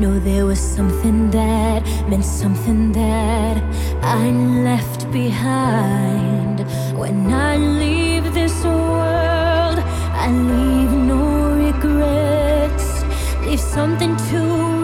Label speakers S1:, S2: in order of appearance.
S1: know there was something that meant something that I left behind. When I leave this world, I leave no regrets. Leave something to